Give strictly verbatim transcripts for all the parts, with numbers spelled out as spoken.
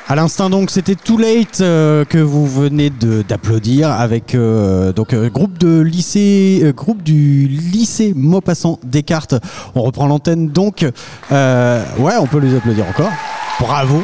À l'instant donc, c'était Too Late euh, que vous venez de, d'applaudir avec euh, donc euh, groupe de lycée, euh, groupe du lycée Maupassant Descartes. On reprend l'antenne donc. Euh, ouais, on peut les applaudir encore. Bravo.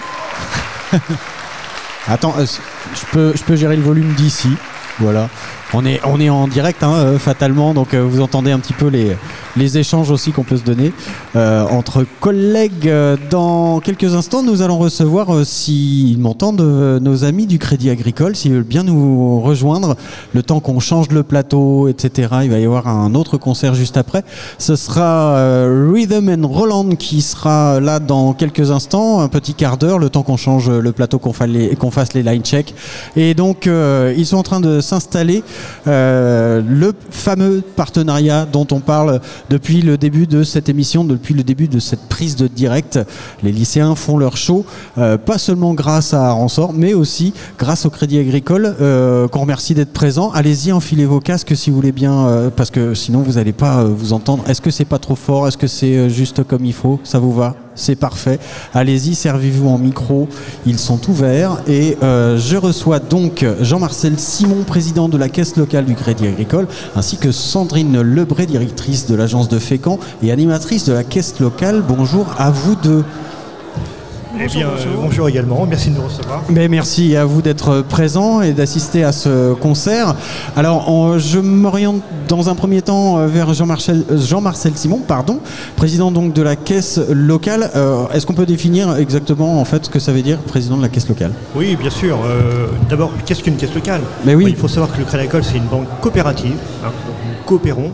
Attends, euh, je peux, je peux gérer le volume d'ici. Voilà. On est, on est en direct, hein, euh, fatalement, donc euh, vous entendez un petit peu les, les échanges aussi qu'on peut se donner euh, entre collègues. Dans quelques instants, nous allons recevoir, euh, s'ils m'entendent, euh, nos amis du Crédit Agricole, s'ils veulent bien nous rejoindre, le temps qu'on change le plateau, et cetera. Il va y avoir un autre concert juste après. Ce sera euh, Rhythm and Roland qui sera là dans quelques instants, un petit quart d'heure, le temps qu'on change le plateau, qu'on, fa- les, qu'on fasse les line checks. Et donc, euh, ils sont en train de s'installer. Euh, le fameux partenariat dont on parle depuis le début de cette émission, depuis le début de cette prise de direct. Les lycéens font leur show, euh, pas seulement grâce à Aransor, mais aussi grâce au Crédit Agricole, euh, qu'on remercie d'être présent. Allez-y, enfilez vos casques si vous voulez bien, euh, parce que sinon vous n'allez pas euh, vous entendre. Est-ce que c'est pas trop fort? Est-ce que c'est euh, juste comme il faut? Ça vous va? C'est parfait. Allez-y, servez-vous en micro. Ils sont ouverts. Et euh, je reçois donc Jean-Marcel Simon, président de la Caisse locale du Crédit Agricole, ainsi que Sandrine Lebré, directrice de l'agence de Fécamp et animatrice de la Caisse locale. Bonjour à vous deux. Eh bien, bonjour. Euh, bonjour également, merci de nous recevoir. Mais merci à vous d'être présent et d'assister à ce concert. Alors, on, je m'oriente dans un premier temps vers Jean-Marcel, Jean-Marcel Simon, pardon, président donc de la Caisse locale. Euh, est-ce qu'on peut définir exactement en fait ce que ça veut dire, président de la Caisse locale? Oui, bien sûr. Euh, d'abord, qu'est-ce qu'une Caisse locale? Mais oui. Bon, il faut savoir que le Crédit Agricole, c'est une banque coopérative, hein, donc nous coopérons.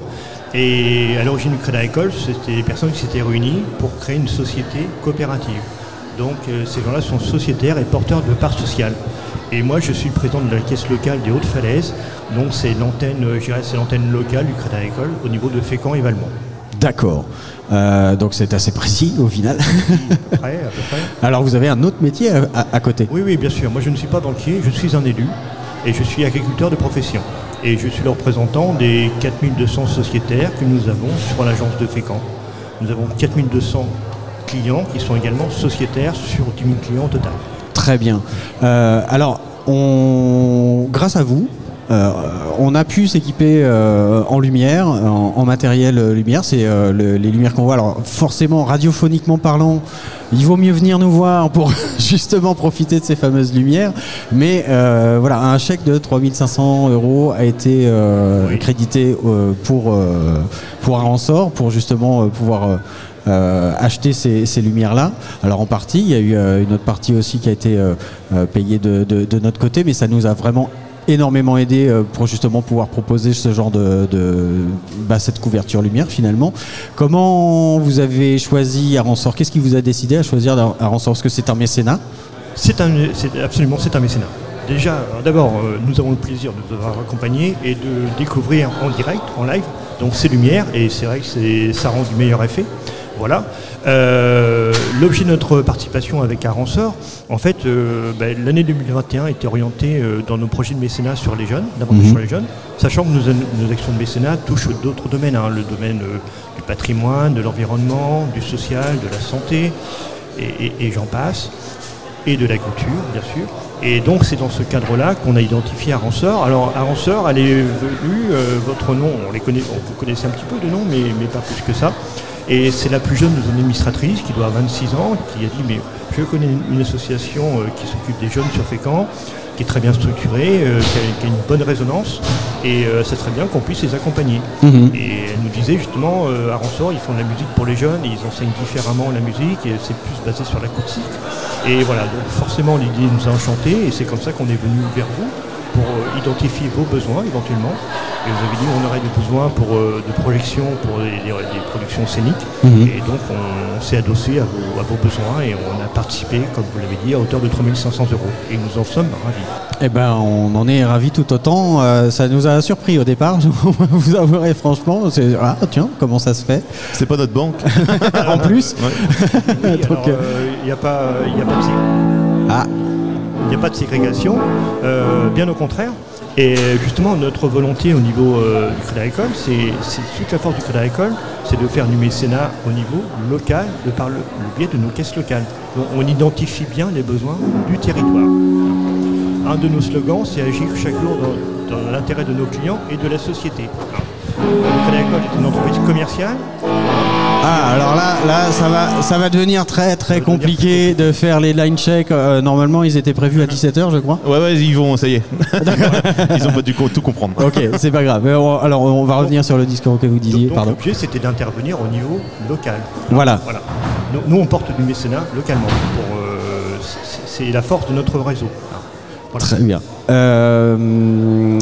Et à l'origine du Crédit Agricole, c'était des personnes qui s'étaient réunies pour créer une société coopérative. Donc euh, ces gens-là sont sociétaires et porteurs de parts sociales. Et moi, je suis le président de la Caisse locale des Hautes-Falaises. Donc c'est l'antenne, euh, je dirais, c'est l'antenne locale du Crédit Agricole au niveau de Fécamp et Valmont. D'accord. Euh, donc c'est assez précis au final. Oui, à peu près, à peu près. Alors vous avez un autre métier à, à, à côté? Oui, oui, bien sûr. Moi, je ne suis pas banquier, je suis un élu et je suis agriculteur de profession. Et je suis le représentant des quatre mille deux cents sociétaires que nous avons sur l'agence de Fécamp. Nous avons quatre mille deux cents clients qui sont également sociétaires sur dix mille clients au total. Très bien. Euh, alors, on, grâce à vous, euh, on a pu s'équiper euh, en lumière, en, en matériel lumière. C'est euh, le, les lumières qu'on voit. Alors, forcément, radiophoniquement parlant, il vaut mieux venir nous voir pour justement profiter de ces fameuses lumières. Mais euh, voilà, un chèque de trois mille cinq cents euros a été euh, oui. crédité euh, pour, euh, pour Aransor, pour justement euh, pouvoir... Euh, Euh, acheter ces, ces lumières-là. Alors en partie, il y a eu euh, une autre partie aussi qui a été euh, euh, payée de, de, de notre côté, mais ça nous a vraiment énormément aidé euh, pour justement pouvoir proposer ce genre de, de bah, cette couverture lumière finalement. Comment vous avez choisi Aransor? Qu'est-ce qui vous a décidé à choisir Aransor? Est-ce que c'est un mécénat? C'est un, c'est, absolument, c'est un mécénat. Déjà, d'abord, euh, nous avons le plaisir de vous avoir accompagné et de découvrir en direct, en live, donc ces lumières, et c'est vrai que c'est, ça rend du meilleur effet. Voilà. Euh, l'objet de notre participation avec Aransor, en fait, euh, ben, l'année deux mille vingt et un était orientée euh, dans nos projets de mécénat sur les jeunes, davantage mmh. sur les jeunes, sachant que nos, nos actions de mécénat touchent d'autres domaines, hein, le domaine euh, du patrimoine, de l'environnement, du social, de la santé, et, et, et j'en passe, et de la culture, bien sûr. Et donc c'est dans ce cadre-là qu'on a identifié Aransor. Alors Aransor, elle est venue, euh, votre nom, on les connaît, on, vous connaissez un petit peu de nom, mais, mais pas plus que ça. Et c'est la plus jeune de nos administratrices, qui doit avoir vingt-six ans, qui a dit mais je connais une association euh, qui s'occupe des jeunes sur Fécamp, qui est très bien structurée, euh, qui, a, qui a une bonne résonance, et euh, ça serait bien qu'on puisse les accompagner. Mmh. Et elle nous disait justement, euh, Aransor, ils font de la musique pour les jeunes, et ils enseignent différemment la musique, et c'est plus basé sur l'acoustique. Et voilà, donc forcément l'idée nous a enchantés, et c'est comme ça qu'on est venu vers vous, pour euh, identifier vos besoins éventuellement. Et vous avez dit qu'on aurait des besoins pour, euh, de projection pour des, des, des productions scéniques. Mmh. Et donc on, on s'est adossé à vos, à vos besoins et on a participé, comme vous l'avez dit, à hauteur de trois mille cinq cents euros. Et nous en sommes ravis. Eh ben, on en est ravis tout autant. Euh, ça nous a surpris au départ, je vous avouerai franchement. C'est, ah tiens, comment ça se fait? C'est pas notre banque. En plus. Ouais. Oui, donc, il n'y euh, a pas, il n'y a pas de signe. Ah. Il pas de ségrégation, euh, bien au contraire. Et justement, notre volonté au niveau euh, du Crédit Agricole, c'est, c'est toute la force du Crédit Agricole, c'est de faire du mécénat au niveau local, de par le, le biais de nos caisses locales. Donc, on identifie bien les besoins du territoire. Un de nos slogans, c'est agir chaque jour dans, dans l'intérêt de nos clients et de la société. Le Crédit Agricole est une entreprise commerciale. Ah, alors là, là ça, va, ça va devenir très très compliqué de faire les line checks. Euh, normalement, ils étaient prévus à dix-sept heures, je crois. Ouais, ouais, ils vont, ça y est. Ils ont pas dû tout comprendre. Ok, c'est pas grave. Alors, on va revenir sur le discours que vous disiez. Donc, Pardon. l'objet, c'était d'intervenir au niveau local. Voilà. voilà. Nous, nous, on porte du mécénat localement. Pour, euh, c'est, c'est la force de notre réseau. Voilà. Très bien. Euh,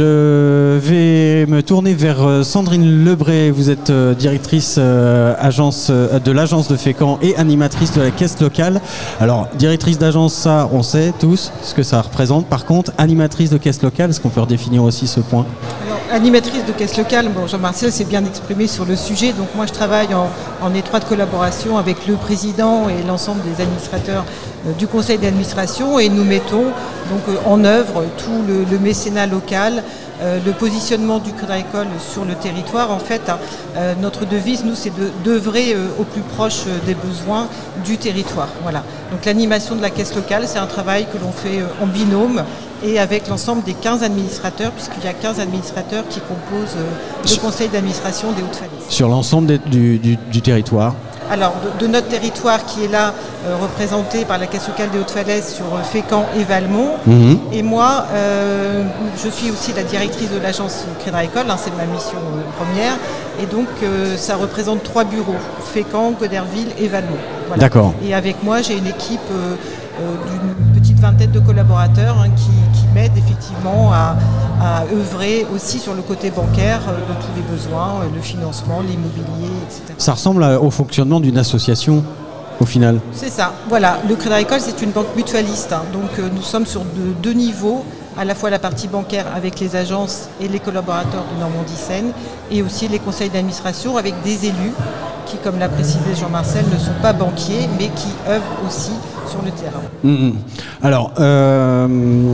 je vais me tourner vers Sandrine Lebré. Vous êtes euh, directrice euh, agence, euh, de l'agence de Fécamp et animatrice de la caisse locale. Alors, directrice d'agence, ça, on sait tous ce que ça représente. Par contre, animatrice de caisse locale, est-ce qu'on peut redéfinir aussi ce point ? Alors, animatrice de caisse locale, bon, Jean-Marcel s'est bien exprimé sur le sujet. Donc, moi, je travaille en, en étroite collaboration avec le président et l'ensemble des administrateurs euh, du conseil d'administration, et nous mettons donc euh, en œuvre tout le, le mécénat local, euh, le positionnement du Crédit Agricole sur le territoire. En fait, hein, euh, notre devise, nous, c'est de, d'œuvrer euh, au plus proche euh, des besoins du territoire. Voilà. Donc l'animation de la caisse locale, c'est un travail que l'on fait euh, en binôme et avec l'ensemble des quinze administrateurs, puisqu'il y a quinze administrateurs qui composent euh, le conseil d'administration des Hauts-de-Falaises. Sur l'ensemble des, du, du, du territoire ? Alors, de, de notre territoire qui est là, euh, représenté par la caisse locale des Hauts-de-Falaises sur euh, Fécamp et Valmont. Mmh. Et moi, euh, je suis aussi la directrice de l'agence Crédit Agricole, hein, c'est ma mission euh, première. Et donc, euh, ça représente trois bureaux, Fécamp, Goderville et Valmont. Voilà. D'accord. Et avec moi, j'ai une équipe euh, euh, d'une petite vingtaine de collaborateurs hein, qui, qui m'aident effectivement à, à œuvrer aussi sur le côté bancaire euh, de tous les besoins, euh, le financement, l'immobilier, et cetera. Ça ressemble au fonctionnement d'une association au final. C'est ça. Voilà, le Crédit Agricole, c'est une banque mutualiste. Hein. Donc euh, nous sommes sur deux, deux niveaux, à la fois la partie bancaire avec les agences et les collaborateurs de Normandie-Seine, et aussi les conseils d'administration avec des élus qui, comme l'a précisé Jean-Marcel, ne sont pas banquiers, mais qui œuvrent aussi sur le terrain. Mmh. Alors, euh,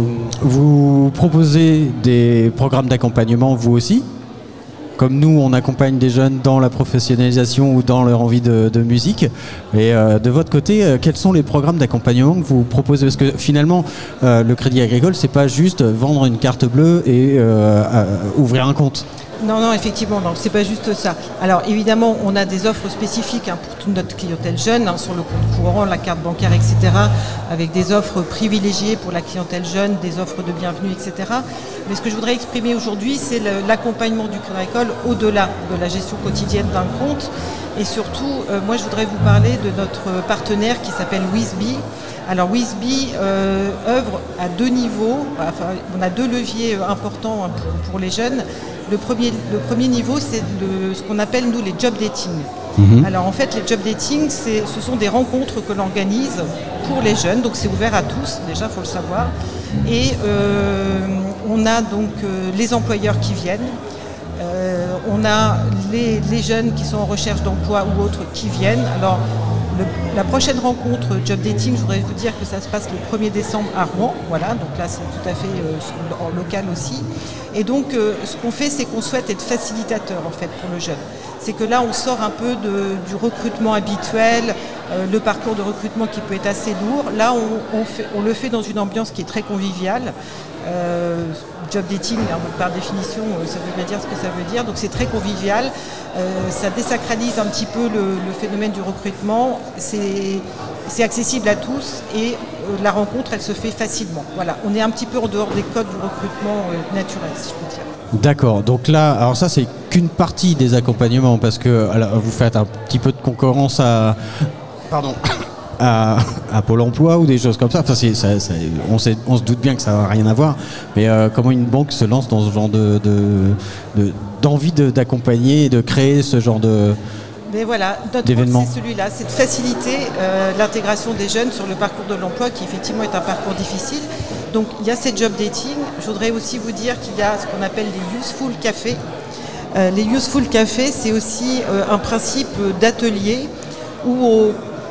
vous proposez des programmes d'accompagnement, vous aussi ? Comme nous, on accompagne des jeunes dans la professionnalisation ou dans leur envie de, de musique. Et euh, de votre côté, euh, quels sont les programmes d'accompagnement que vous proposez ? Parce que finalement, euh, le Crédit Agricole, c'est pas juste vendre une carte bleue et euh, euh, ouvrir un compte. Non, non, effectivement, donc c'est pas juste ça. Alors évidemment, on a des offres spécifiques hein, pour toute notre clientèle jeune, hein, sur le compte courant, la carte bancaire, et cetera, avec des offres privilégiées pour la clientèle jeune, des offres de bienvenue, et cetera. Mais ce que je voudrais exprimer aujourd'hui, c'est le, l'accompagnement du Crédit Agricole au-delà de la gestion quotidienne d'un compte. Et surtout, euh, moi je voudrais vous parler de notre partenaire qui s'appelle Wisby. Alors Wisby euh, œuvre à deux niveaux, enfin, on a deux leviers importants hein, pour, pour les jeunes. Le premier, le premier niveau, c'est le, ce qu'on appelle, nous, les job dating. Mmh. Alors, en fait, les job dating, c'est, ce sont des rencontres que l'on organise pour les jeunes. Donc, c'est ouvert à tous, déjà, il faut le savoir. Et euh, on a donc euh, les employeurs qui viennent. Euh, on a les, les jeunes qui sont en recherche d'emploi ou autres qui viennent. Alors, le, la prochaine rencontre job dating, je voudrais vous dire que ça se passe le premier décembre à Rouen. Voilà, donc là, c'est tout à fait euh, en local aussi. Et donc, euh, ce qu'on fait, c'est qu'on souhaite être facilitateur, en fait, pour le jeune. C'est que là, on sort un peu de, du recrutement habituel, euh, le parcours de recrutement qui peut être assez lourd. Là, on, on, fait, on le fait dans une ambiance qui est très conviviale. Euh, job dating, par définition, ça veut bien dire ce que ça veut dire. Donc, c'est très convivial. Euh, ça désacralise un petit peu le, le phénomène du recrutement. C'est, c'est accessible à tous et euh, la rencontre, elle se fait facilement. Voilà, on est un petit peu en dehors des codes du recrutement euh, naturel, si je peux dire. D'accord, donc là, alors ça c'est qu'une partie des accompagnements parce que alors, vous faites un petit peu de concurrence à, pardon, à, à Pôle emploi ou des choses comme ça. Enfin, c'est, ça, ça on, sait, on se doute bien que ça n'a rien à voir, mais euh, comment une banque se lance dans ce genre de, de, de, d'envie de, d'accompagner et de créer ce genre de... Mais voilà, notre rôle, c'est celui-là, c'est de faciliter euh, l'intégration des jeunes sur le parcours de l'emploi qui effectivement est un parcours difficile. Donc il y a ces job dating. Je voudrais aussi vous dire qu'il y a ce qu'on appelle les useful cafés. Euh, les useful cafés, c'est aussi euh, un principe d'atelier où au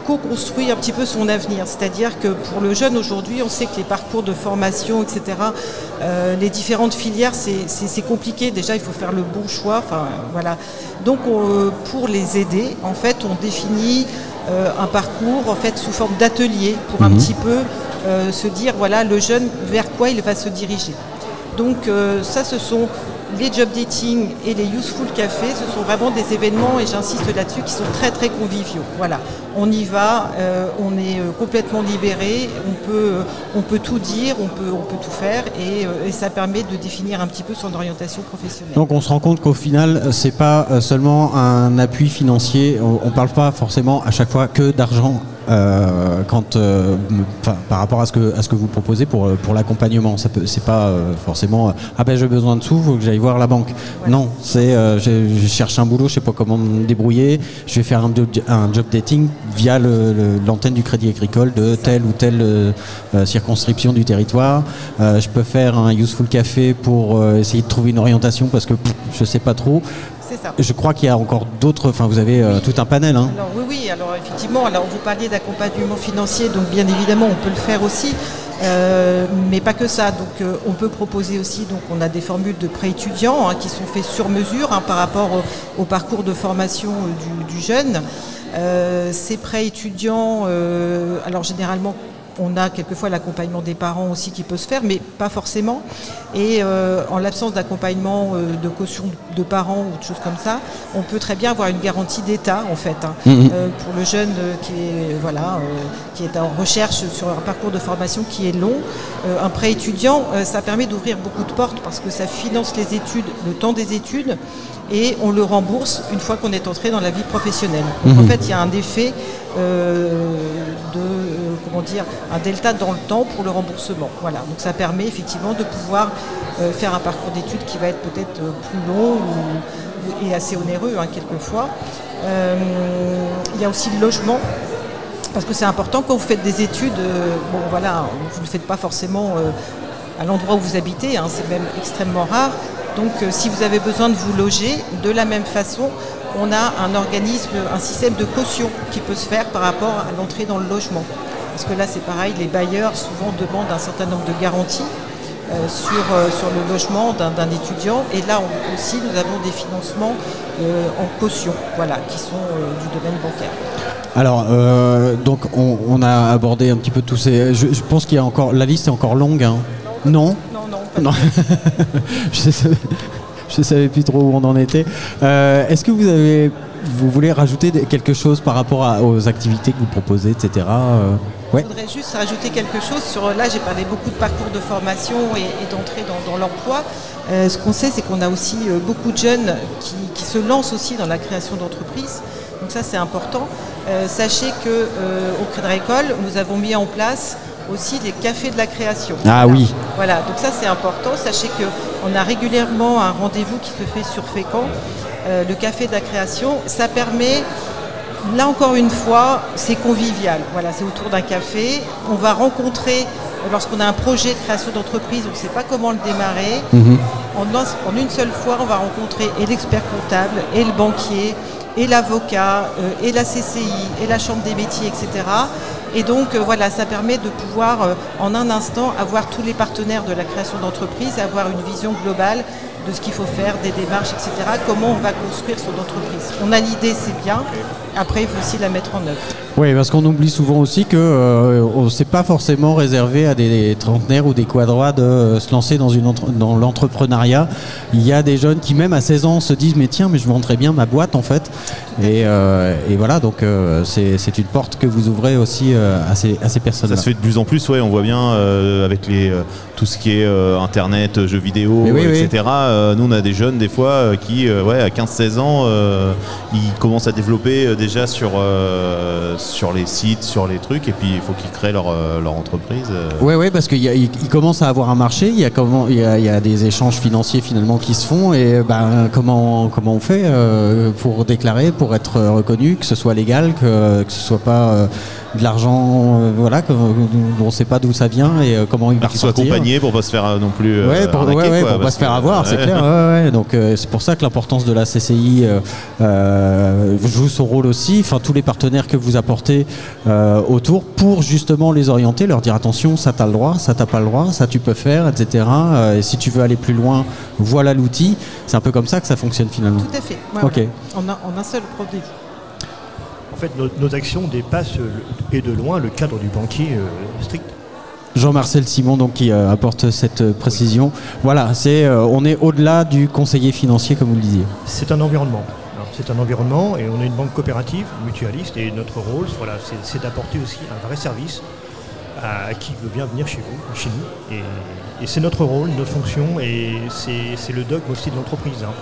co-construit un petit peu son avenir. C'est-à-dire que pour le jeune aujourd'hui, on sait que les parcours de formation, et cetera, euh, les différentes filières, c'est, c'est, c'est compliqué. Déjà, il faut faire le bon choix. Enfin, voilà. Donc, on, pour les aider, en fait, on définit euh, un parcours en fait, sous forme d'atelier pour mmh. un petit peu euh, se dire, voilà, le jeune, vers quoi il va se diriger. Donc, euh, ça, ce sont les job dating et les Youthful Café, ce sont vraiment des événements, et j'insiste là-dessus, qui sont très très conviviaux. Voilà, on y va, euh, on est euh, complètement libéré, on peut, euh, on peut tout dire, on peut, on peut tout faire, et, euh, et ça permet de définir un petit peu son orientation professionnelle. Donc on se rend compte qu'au final, c'est pas seulement un appui financier, on, on parle pas forcément à chaque fois que d'argent. Euh, quand, euh, par rapport à ce que à ce que vous proposez pour pour l'accompagnement, ça peut, c'est pas euh, forcément ah ben j'ai besoin de sous, faut que j'aille voir la banque. Ouais. Non, c'est euh, je cherche un boulot, je sais pas comment me débrouiller, je vais faire un, un job dating via le, le, l'antenne du Crédit Agricole de telle ou telle euh, circonscription du territoire. Euh, je peux faire un Youthful Café pour euh, essayer de trouver une orientation parce que pff, je sais pas trop. C'est ça. Je crois qu'il y a encore d'autres, enfin vous avez euh, oui. tout un panel. Hein. Alors, oui, oui, alors effectivement, alors vous parliez d'accompagnement financier, donc bien évidemment on peut le faire aussi, euh, mais pas que ça. Donc euh, on peut proposer aussi, donc on a des formules de prêts étudiants hein, qui sont faits sur mesure hein, par rapport au, au parcours de formation euh, du, du jeune. Euh, ces prêts étudiants, euh, alors généralement, on a quelquefois l'accompagnement des parents aussi qui peut se faire, mais pas forcément. Et euh, en l'absence d'accompagnement euh, de caution de parents ou de choses comme ça, on peut très bien avoir une garantie d'État en fait, hein, mmh. euh, pour le jeune euh, qui est voilà, euh, qui est en recherche sur un parcours de formation qui est long. Euh, un prêt étudiant, euh, ça permet d'ouvrir beaucoup de portes parce que ça finance les études, le temps des études, et on le rembourse une fois qu'on est entré dans la vie professionnelle. Donc mmh. en fait, il y a un effet euh, de euh, comment dire, un delta dans le temps pour le remboursement. Voilà. Donc ça permet effectivement de pouvoir euh, faire un parcours d'études qui va être peut-être euh, plus long ou, et assez onéreux hein, quelquefois. Euh, il y a aussi le logement. Parce que c'est important quand vous faites des études, euh, bon voilà, vous ne le faites pas forcément euh, à l'endroit où vous habitez, hein, c'est même extrêmement rare. Donc euh, si vous avez besoin de vous loger, de la même façon, on a un organisme, un système de caution qui peut se faire par rapport à l'entrée dans le logement. Parce que là c'est pareil, les bailleurs souvent demandent un certain nombre de garanties euh, sur, euh, sur le logement d'un, d'un étudiant. Et là on, aussi nous avons des financements euh, en caution, voilà, qui sont euh, du domaine bancaire. Alors, euh, donc on, on a abordé un petit peu tous ces. Je, je pense qu'il y a encore. La liste est encore longue. Hein. Non. Non, non. Pas non. je, savais, je savais plus trop où on en était. Euh, est-ce que vous avez, vous voulez rajouter quelque chose par rapport à, aux activités que vous proposez, et cetera. Euh, ouais. Je voudrais juste rajouter quelque chose sur. Là, j'ai parlé beaucoup de parcours de formation et, et d'entrée dans, dans l'emploi. Euh, ce qu'on sait, c'est qu'on a aussi euh, beaucoup de jeunes qui, qui se lancent aussi dans la création d'entreprises. Donc ça, c'est important. Euh, sachez qu'au euh, Crédit Agricole, nous avons mis en place aussi des cafés de la création. Ah voilà. oui. Voilà, donc ça c'est important. Sachez qu'on a régulièrement un rendez-vous qui se fait sur Fécamp, euh, le café de la création. Ça permet, là encore une fois, c'est convivial. Voilà, c'est autour d'un café. On va rencontrer, lorsqu'on a un projet de création d'entreprise, on ne sait pas comment le démarrer. Mmh. En, en une seule fois, on va rencontrer et l'expert comptable, et le banquier, et l'avocat, euh, et la C C I, et la chambre des métiers, et cetera. Et donc euh, voilà, ça permet de pouvoir euh, en un instant avoir tous les partenaires de la création d'entreprise, avoir une vision globale de ce qu'il faut faire, des démarches, et cetera. Comment on va construire son entreprise. On a l'idée, c'est bien. Après, il faut aussi la mettre en œuvre. Oui, parce qu'on oublie souvent aussi que euh, c'est pas forcément réservé à des trentenaires ou des quadrois de euh, se lancer dans, une entre- dans l'entrepreneuriat. Il y a des jeunes qui, même à seize ans, se disent mais tiens, mais je vendrais bien ma boîte en fait. Et, euh, et voilà, donc euh, c'est, c'est une porte que vous ouvrez aussi euh, à ces, à ces personnes-là. Ça se fait de plus en plus, ouais, on voit bien euh, avec les, euh, tout ce qui est euh, internet, jeux vidéo, oui, et oui. cetera. Euh, nous, on a des jeunes des fois euh, qui, euh, ouais, à quinze seize ans, euh, ils commencent à développer euh, déjà sur, euh, sur les sites, sur les trucs, et puis il faut qu'ils créent leur, euh, leur entreprise. Euh. Oui, ouais, parce qu'ils commencent à avoir un marché, il y, a comment, il, y a, il y a des échanges financiers finalement qui se font, et ben, comment, comment on fait euh, pour déclarer, pour être reconnu, que ce soit légal, que, que ce soit pas euh, de l'argent, euh, voilà, que, on ne sait pas d'où ça vient et euh, comment il va Qu'il soit ressortir. accompagné pour pas se faire euh, non plus. Euh, Ouais, pour, arnaquer, ouais, ouais, quoi, pour pas parce se faire que- avoir, c'est ouais. clair. Ouais, ouais. Donc euh, c'est pour ça que l'importance de la C C I euh, euh, joue son rôle aussi. Enfin, tous les partenaires que vous apportez euh, autour pour justement les orienter, leur dire attention, ça t'as le droit, ça t'as pas le droit, ça tu peux faire, et cetera. Euh, et si tu veux aller plus loin, voilà l'outil. C'est un peu comme ça que ça fonctionne finalement. Tout à fait. Ouais, Ok. ouais. En, un, en un seul produit. En fait, nos, nos actions dépassent le- et de loin le cadre du banquier euh, strict. Jean-Marcel Simon donc qui euh, apporte cette euh, précision. Voilà, c'est euh, on est au-delà du conseiller financier comme vous le disiez. C'est un environnement. Alors, C'est un environnement et on est une banque coopérative, mutualiste, et notre rôle, voilà, c'est, c'est d'apporter aussi un vrai service à qui veut bien venir chez vous, chez nous. Et, et c'est notre rôle, notre fonction, et c'est, c'est le dogme aussi de l'entreprise. hein.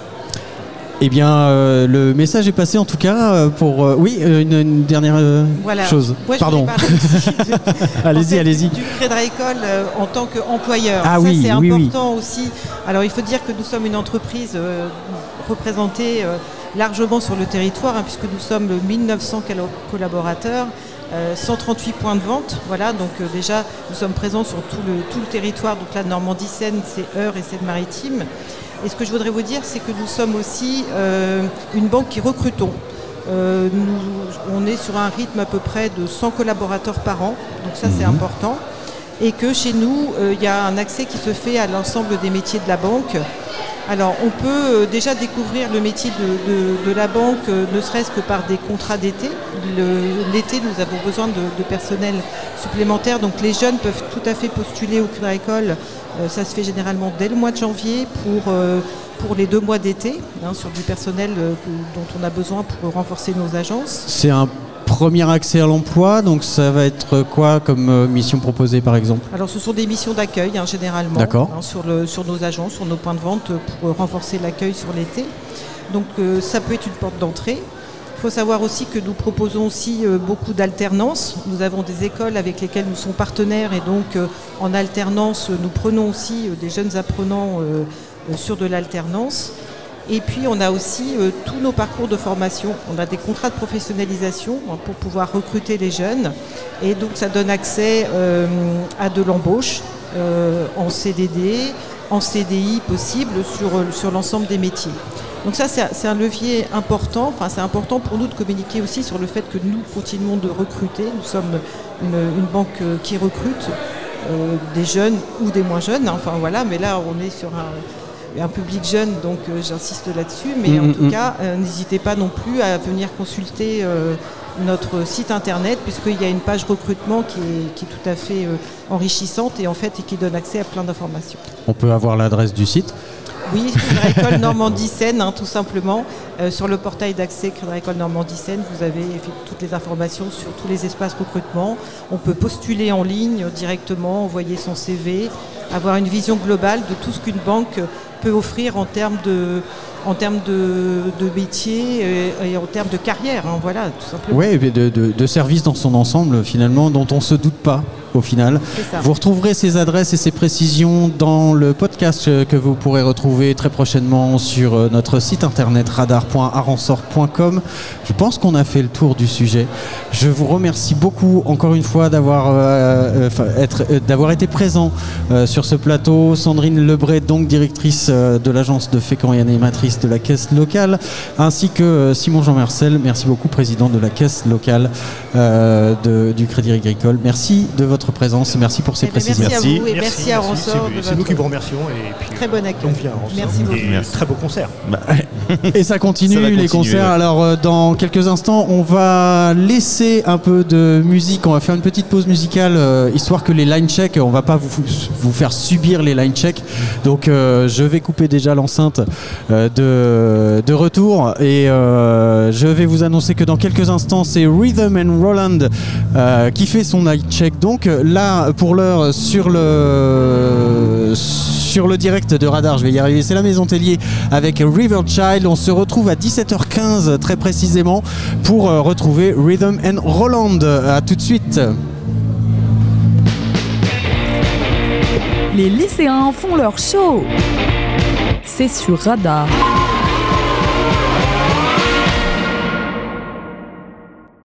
Eh bien, euh, le message est passé en tout cas euh, pour. euh, oui, euh, une, une dernière euh, Voilà. chose. Moi, je Pardon. voulais parler aussi de- Allez-y, en fait, allez-y. Du Crédit Agricole euh, en tant qu'employeur. Ah Ça, oui, c'est oui, oui. important aussi. Alors, il faut dire que nous sommes une entreprise euh, représentée euh, largement sur le territoire, hein, puisque nous sommes mille neuf cents calo- collaborateurs. euh, cent trente-huit points de vente, voilà, donc euh, déjà nous sommes présents sur tout le, tout le territoire, donc là Normandie-Seine, c'est Eure et Seine-Maritime. Et ce que je voudrais vous dire, c'est que nous sommes aussi euh, une banque qui recrutons. Euh, nous, on est sur un rythme à peu près de cent collaborateurs par an, donc ça c'est important. Et que chez nous, euh, il y a un accès qui se fait à l'ensemble des métiers de la banque. Alors on peut euh, déjà découvrir le métier de, de- de la banque, euh, ne serait-ce que par des contrats d'été. Le- l'été, nous avons besoin de, de personnel supplémentaire, donc les jeunes peuvent tout à fait postuler au Crédit Agricole. Euh, ça se fait généralement dès le mois de janvier pour, euh, pour les deux mois d'été, hein, sur du personnel euh, que- dont on a besoin pour renforcer nos agences. C'est un premier accès à l'emploi, donc ça va être quoi comme euh, mission proposée par exemple? Alors ce sont des missions d'accueil, hein, généralement, D'accord. hein, sur, le, sur nos agences, sur nos points de vente, euh, pour euh, renforcer l'accueil sur l'été. Donc euh, ça peut être une porte d'entrée. Il faut savoir aussi que nous proposons aussi euh, beaucoup d'alternance. Nous avons des écoles avec lesquelles nous sommes partenaires et donc euh, en alternance, nous prenons aussi euh, des jeunes apprenants euh, euh, sur de l'alternance. Et puis on a aussi euh, tous nos parcours de formation. On a des contrats de professionnalisation, hein, pour pouvoir recruter les jeunes. Et donc ça donne accès euh, à de l'embauche euh, en C D D, en C D I possible sur, euh, sur l'ensemble des métiers. Donc ça c'est un- c'est un levier important. Enfin, c'est important pour nous de communiquer aussi sur le fait que nous continuons de recruter. Nous sommes une, une banque euh, qui recrute euh, des jeunes ou des moins jeunes. hein. Enfin voilà, mais là on est sur un un public jeune, donc euh, j'insiste là-dessus, mais Mmh, en tout mmh. cas, euh, n'hésitez pas non plus à venir consulter euh, notre site internet, puisqu'il y a une page recrutement qui est, qui est tout à fait euh, enrichissante et en fait et qui donne accès à plein d'informations. On peut avoir l'adresse du site. Oui, Crédit Agricole Normandie-Seine, hein, tout simplement. Euh, sur le portail d'accès Crédit Agricole Normandie-Seine, vous avez effe- toutes les informations sur tous les espaces recrutement. On peut postuler en ligne euh, directement, envoyer son C V, avoir une vision globale de tout ce qu'une banque peut offrir en termes de, en termes de, de métier et, et en termes de carrière. hein, voilà, tout simplement. Oui, de, de, de services dans son ensemble finalement, dont on se doute pas au final. C'est ça. Vous retrouverez ces adresses et ces précisions dans le podcast euh, que vous pourrez retrouver très prochainement sur euh, notre site internet radar point aransort point com. Je pense qu'on a fait le tour du sujet. Je vous remercie beaucoup encore une fois d'avoir euh, euh, être, euh, d'avoir été présent euh, sur ce plateau. Sandrine Lebray, donc directrice euh, de l'agence de Fécamp et animatrice de la caisse locale, ainsi que euh, Simon Jean-Marcel, merci beaucoup, président de la caisse locale euh, de, du Crédit Agricole. Merci de votre présence, merci pour ces Eh ben, précisions. merci à Merci. vous et merci, à Ransort. C'est, de c'est votre nous qui vous remercions. Et puis, très bon accueil. Donc bien, Ransort. Merci beaucoup. Et Merci. très beau concert. Bah, Et ça continue, Ça va les continuer, concerts. ouais. Alors euh, dans quelques instants, on va laisser un peu de musique. On va faire une petite pause musicale, euh, histoire que les line check, on va pas vous, vous faire subir les line check. Donc euh, je vais couper déjà l'enceinte euh, de, de retour et euh, je vais vous annoncer que dans quelques instants, c'est Rhythm and Roland euh, qui fait son line check. Donc là, pour l'heure, sur le sur le direct de Radar, je vais y arriver. C'est la Maison Tellier avec River Child. On se retrouve à dix-sept heures quinze très précisément pour euh, retrouver Rhythm and Roland. À tout de suite. Les lycéens font leur show. C'est sur Radar.